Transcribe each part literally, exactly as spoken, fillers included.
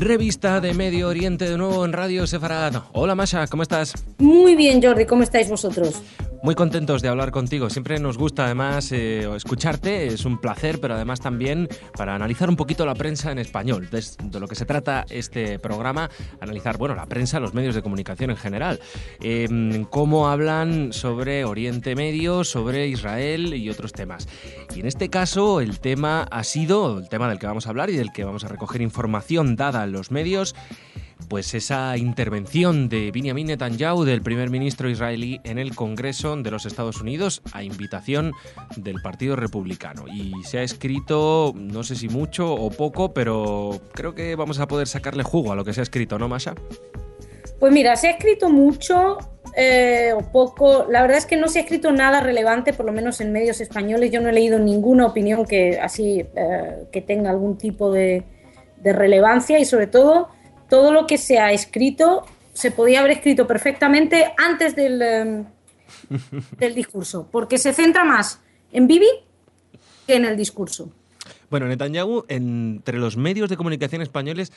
Revista de Medio Oriente de nuevo en Radio Sefarad. Hola Masha, ¿cómo estás? Muy bien, Jordi, ¿cómo estáis vosotros? Muy contentos de hablar contigo. Siempre nos gusta además eh, escucharte, es un placer, pero además también para analizar un poquito la prensa en español. De, de lo que se trata este programa, analizar, bueno, la prensa, los medios de comunicación en general. Eh, cómo hablan sobre Oriente Medio, sobre Israel y otros temas. Y en este caso el tema ha sido, el tema del que vamos a hablar y del que vamos a recoger información dada en los medios, pues esa intervención de Benjamin Netanyahu, del primer ministro israelí, en el Congreso de los Estados Unidos a invitación del Partido Republicano. Y se ha escrito, no sé si mucho o poco, pero creo que vamos a poder sacarle jugo a lo que se ha escrito, ¿no, Masha? Pues mira, se ha escrito mucho eh, o poco. La verdad es que no se ha escrito nada relevante, por lo menos en medios españoles. Yo no he leído ninguna opinión que así eh, que tenga algún tipo de, de relevancia, y sobre todo todo lo que se ha escrito se podía haber escrito perfectamente antes del, eh, del discurso, porque se centra más en Bibi que en el discurso. Bueno, Netanyahu, entre los medios de comunicación españoles,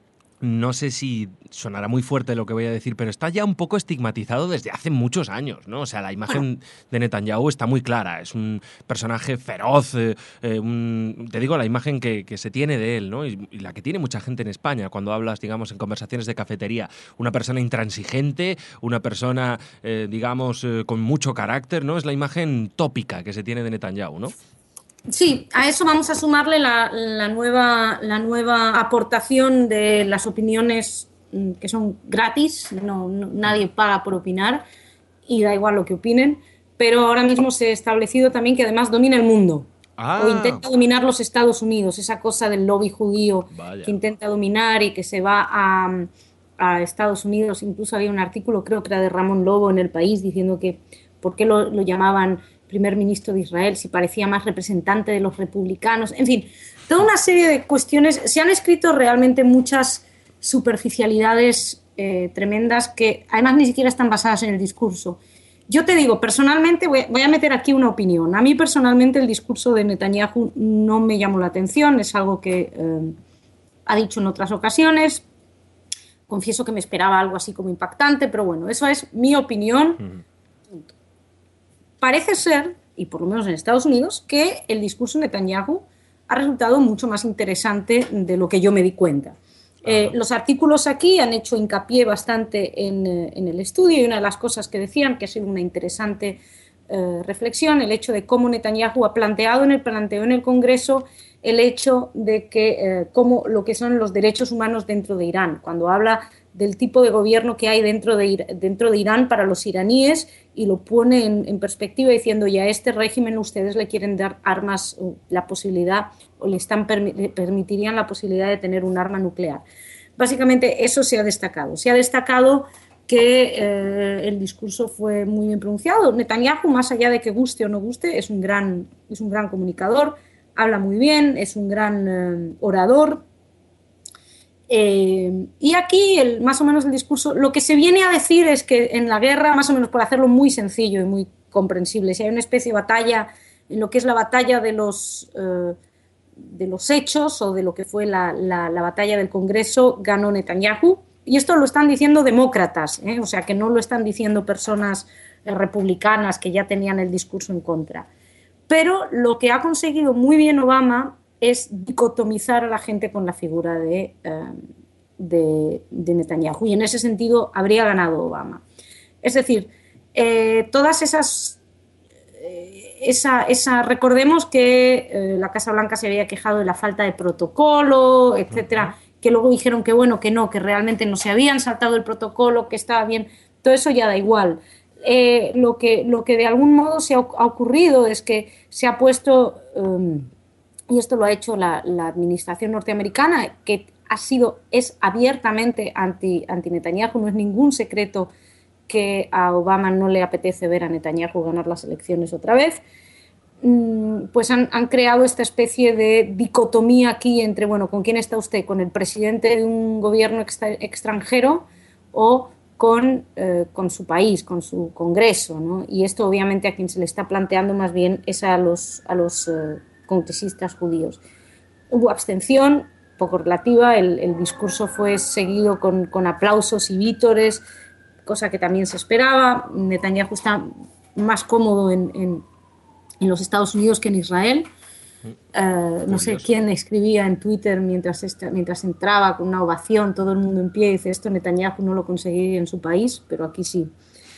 no sé si sonará muy fuerte lo que voy a decir, pero está ya un poco estigmatizado desde hace muchos años, ¿no? O sea, la imagen de Netanyahu está muy clara. Es un personaje feroz, eh, eh, un, te digo, la imagen que, que se tiene de él, ¿no? Y, y la que tiene mucha gente en España cuando hablas, digamos, en conversaciones de cafetería. Una persona intransigente, una persona, eh, digamos, eh, con mucho carácter, ¿no? Es la imagen tópica que se tiene de Netanyahu, ¿no? Sí, a eso vamos a sumarle la, la, nueva, la nueva aportación de las opiniones que son gratis, no, no, nadie paga por opinar y da igual lo que opinen, pero ahora mismo se ha establecido también que además domina el mundo. Ah. O intenta dominar los Estados Unidos, esa cosa del lobby judío. Vaya. Que intenta dominar y que se va a, a Estados Unidos. Incluso había un artículo, creo que era de Ramón Lobo en El País, diciendo que por qué lo, lo llamaban primer ministro de Israel, si parecía más representante de los republicanos, en fin, toda una serie de cuestiones. Se han escrito realmente muchas superficialidades eh, tremendas que además ni siquiera están basadas en el discurso. Yo te digo, personalmente, voy, voy a meter aquí una opinión. A mí personalmente el discurso de Netanyahu no me llamó la atención, es algo que eh, ha dicho en otras ocasiones. Confieso que me esperaba algo así como impactante, pero bueno, eso es mi opinión. Mm. Parece ser, y por lo menos en Estados Unidos, que el discurso de Netanyahu ha resultado mucho más interesante de lo que yo me di cuenta. Eh, los artículos aquí han hecho hincapié bastante en, en el estudio, y una de las cosas que decían, que ha sido una interesante eh, reflexión, el hecho de cómo Netanyahu ha planteado en el, planteó en el Congreso el hecho de que eh, cómo lo que son los derechos humanos dentro de Irán, cuando habla del tipo de gobierno que hay dentro de, dentro de Irán para los iraníes, y lo pone en, en perspectiva diciendo, y a este régimen ustedes le quieren dar armas, o la posibilidad, o le, están, le permitirían la posibilidad de tener un arma nuclear. Básicamente eso se ha destacado. Se ha destacado que eh, el discurso fue muy bien pronunciado. Netanyahu, más allá de que guste o no guste, es un gran, es un gran comunicador, habla muy bien, es un gran eh, orador. Eh, y aquí, el, más o menos el discurso, lo que se viene a decir es que en la guerra, más o menos por hacerlo muy sencillo y muy comprensible, si hay una especie de batalla, en lo que es la batalla de los, eh, de los hechos, o de lo que fue la, la, la batalla del Congreso, ganó Netanyahu. Y esto lo están diciendo demócratas, ¿eh? O sea, que no lo están diciendo personas eh, republicanas que ya tenían el discurso en contra. Pero lo que ha conseguido muy bien Obama es dicotomizar a la gente con la figura de, uh, de, de Netanyahu, y en ese sentido habría ganado Obama. Es decir, eh, todas esas, eh, esa, esa, recordemos que eh, la Casa Blanca se había quejado de la falta de protocolo, etcétera, uh-huh. Que luego dijeron que bueno, que no, que realmente no se habían saltado el protocolo, que estaba bien, todo eso ya da igual. Eh, lo, que, lo que de algún modo se ha, ha ocurrido es que se ha puesto... Um, y esto lo ha hecho la, la administración norteamericana, que ha sido, es abiertamente anti, anti Netanyahu. No es ningún secreto que a Obama no le apetece ver a Netanyahu ganar las elecciones otra vez. Pues han, han creado esta especie de dicotomía aquí entre, bueno, ¿con quién está usted? ¿Con el presidente de un gobierno extra, extranjero o con, eh, con su país, con su Congreso, ¿no? Y esto obviamente a quien se le está planteando más bien es a los, a los eh, congresistas judíos. Hubo abstención, poco relativa. El, el discurso fue seguido con, con aplausos y vítores, cosa que también se esperaba. Netanyahu está más cómodo en, en, en los Estados Unidos que en Israel. Uh, no sé quién escribía en Twitter mientras, esta, mientras entraba con una ovación, todo el mundo en pie, y dice: esto Netanyahu no lo conseguiría en su país, pero aquí sí.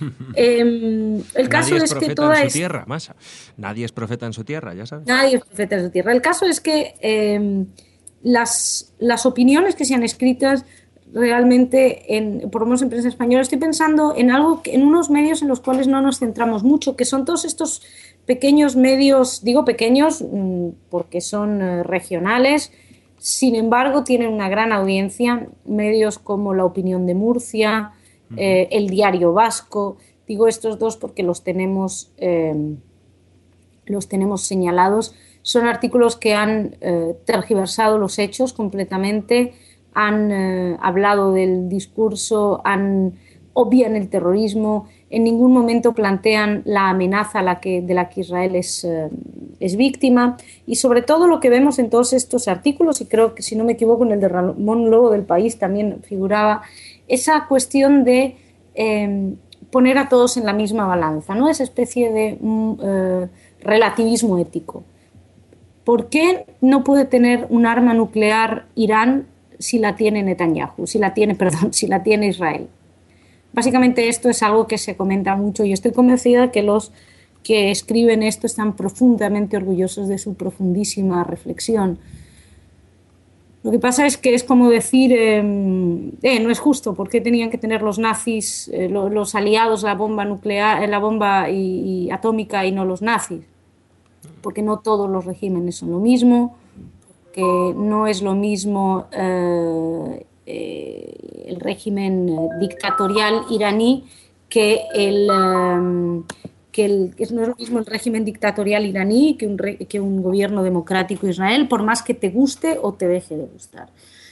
eh, el caso Nadie es, es profeta que toda en su es... tierra, Masa. Nadie es profeta en su tierra, ya sabes. Nadie es profeta en su tierra. El caso es que eh, las, las opiniones que se han escritas realmente, en, por lo menos en prensa española, estoy pensando en algo, en unos medios en los cuales no nos centramos mucho, que son todos estos pequeños medios, digo pequeños porque son eh, regionales, sin embargo tienen una gran audiencia, medios como La Opinión de Murcia, uh-huh. eh, El Diario Vasco, digo estos dos porque los tenemos, eh, los tenemos señalados, son artículos que han eh, tergiversado los hechos completamente, han eh, hablado del discurso, han obvian el terrorismo, en ningún momento plantean la amenaza a la que, de la que Israel es, eh, es víctima, y sobre todo lo que vemos en todos estos artículos, y creo que si no me equivoco en el de Ramón Lobo del País también figuraba, esa cuestión de eh, poner a todos en la misma balanza, ¿no? Esa especie de um, eh, relativismo ético. ¿Por qué no puede tener un arma nuclear Irán si la tiene Netanyahu, si la tiene, perdón, si la tiene Israel? Básicamente esto es algo que se comenta mucho y estoy convencida de que los que escriben esto están profundamente orgullosos de su profundísima reflexión. Lo que pasa es que es como decir, eh, eh, no es justo, ¿por qué tenían que tener los nazis, eh, los, los aliados, la bomba nuclear, la bomba y, y atómica y no los nazis? Porque no todos los regímenes son lo mismo, que no es lo mismo eh, eh, el régimen eh, dictatorial iraní que el, eh, que el que no es lo mismo el régimen dictatorial iraní que un, re, que un gobierno democrático Israel, por más que te guste o te deje de gustar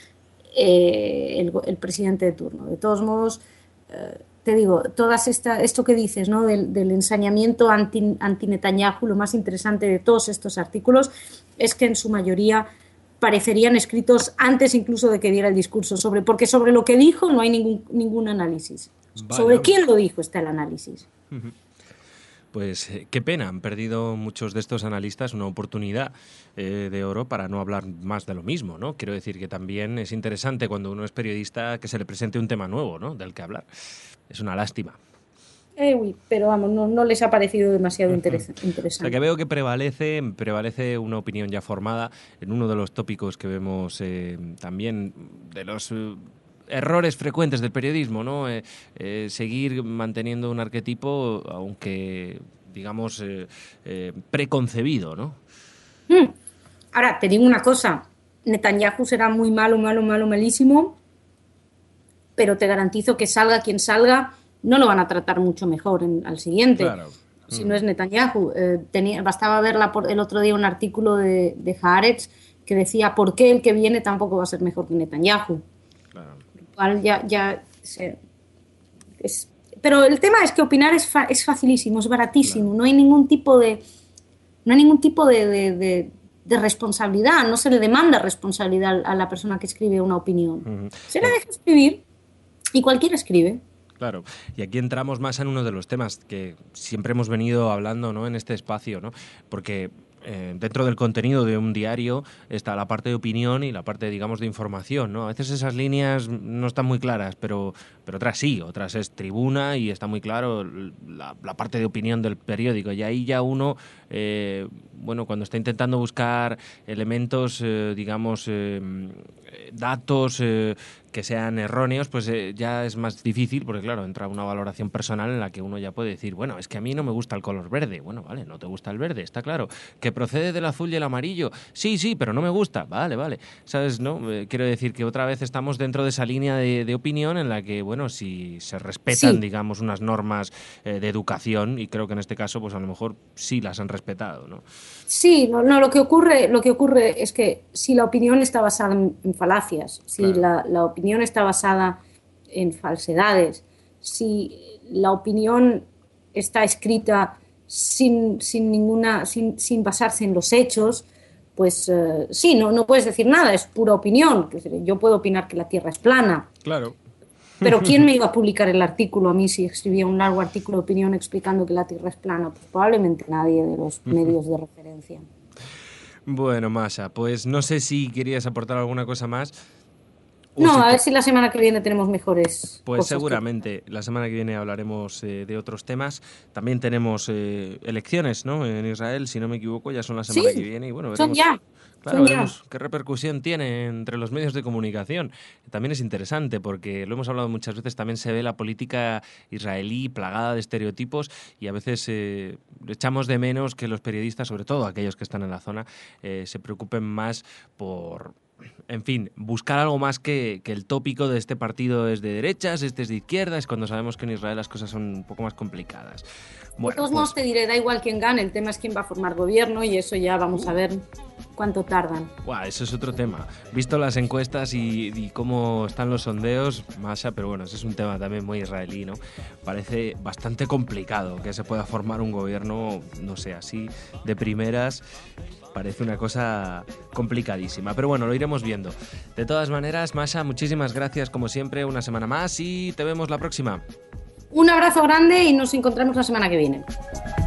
eh, el, el presidente de turno. De todos modos, eh, te digo, todas esta, esto que dices, ¿no? del, del ensañamiento anti, anti-Netanyahu, lo más interesante de todos estos artículos es que en su mayoría parecerían escritos antes incluso de que diera el discurso, sobre, porque sobre lo que dijo no hay ningún, ningún análisis. Vaya. Sobre quién lo dijo está el análisis. Uh-huh. Pues eh, qué pena, han perdido muchos de estos analistas una oportunidad eh, de oro para no hablar más de lo mismo, ¿no? Quiero decir que también es interesante cuando uno es periodista que se le presente un tema nuevo, ¿no? Del que hablar. Es una lástima. Eh, uy, pero vamos, no, no les ha parecido demasiado interes- interesante. O sea, que veo que prevalece, prevalece una opinión ya formada en uno de los tópicos que vemos eh, también de los eh, errores frecuentes del periodismo, ¿no? Eh, eh, seguir manteniendo un arquetipo, aunque, digamos, eh, eh, preconcebido, ¿no? Hmm. Ahora, te digo una cosa, Netanyahu será muy malo, malo, malo, malísimo, pero te garantizo que salga quien salga, no lo van a tratar mucho mejor en, al siguiente. Claro. Si mm. no es Netanyahu. Eh, tenía, bastaba ver la, el otro día un artículo de, de Haaretz que decía por qué el que viene tampoco va a ser mejor que Netanyahu. Claro. Lo cual ya, ya se, es, pero el tema es que opinar es, fa, es facilísimo, es baratísimo. Claro. No hay ningún tipo de no hay ningún tipo de, de, de, de responsabilidad. No se le demanda responsabilidad a la persona que escribe una opinión. Mm. Se le deja escribir y cualquiera escribe. Claro, y aquí entramos más en uno de los temas que siempre hemos venido hablando, ¿no? En este espacio, ¿no? Porque eh, dentro del contenido de un diario está la parte de opinión y la parte, digamos, de información, ¿no? A veces esas líneas no están muy claras, pero, pero otras sí, otras es tribuna y está muy claro la, la parte de opinión del periódico. Y ahí ya uno, eh, bueno, cuando está intentando buscar elementos, eh, digamos, eh, datos eh, que sean erróneos, pues eh, ya es más difícil, porque claro, entra una valoración personal en la que uno ya puede decir, bueno, es que a mí no me gusta el color verde. Bueno, vale, no te gusta el verde, está claro. ¿Que procede del azul y el amarillo? Sí, sí, pero no me gusta. Vale, vale. ¿Sabes, no? Eh, quiero decir que otra vez estamos dentro de esa línea de, de opinión en la que, bueno, si se respetan, sí. digamos, unas normas eh, de educación, y creo que en este caso, pues a lo mejor sí las han respetado, ¿no? Sí, no, no lo que ocurre, lo que ocurre es que si la opinión está basada en, en falacias, si claro. la, la opinión está basada en falsedades, si la opinión está escrita sin, sin ninguna, sin, sin basarse en los hechos, pues eh, sí, no, no puedes decir nada, es pura opinión. Yo puedo opinar que la Tierra es plana. Claro. Pero ¿quién me iba a publicar el artículo a mí si escribía un largo artículo de opinión explicando que la Tierra es plana? Pues probablemente nadie de los medios de referencia. Bueno, Masha, pues no sé si querías aportar alguna cosa más. No, si a ver si la semana que viene tenemos mejores Pues cosas seguramente, que... la semana que viene hablaremos eh, de otros temas. También tenemos eh, elecciones, ¿no? En Israel, si no me equivoco, ya son la semana sí, que viene. Y bueno, son veremos, ya. claro, son veremos ya. qué repercusión tiene entre los medios de comunicación. También es interesante porque lo hemos hablado muchas veces, también se ve la política israelí plagada de estereotipos y a veces eh, echamos de menos que los periodistas, sobre todo aquellos que están en la zona, eh, se preocupen más por... En fin, buscar algo más que, que el tópico de este partido es de derechas, este es de izquierdas, cuando sabemos que en Israel las cosas son un poco más complicadas. Bueno, de todos modos pues, te diré, da igual quién gane, el tema es quién va a formar gobierno y eso ya vamos a ver cuánto tardan. Buah, eso es otro tema. Visto las encuestas y, y cómo están los sondeos, Masha, pero bueno, ese es un tema también muy israelí, ¿no? Parece bastante complicado que se pueda formar un gobierno, no sé, así de primeras. Parece una cosa complicadísima, pero bueno, lo iremos viendo. De todas maneras, Masha, muchísimas gracias como siempre, una semana más y te vemos la próxima. Un abrazo grande y nos encontramos la semana que viene.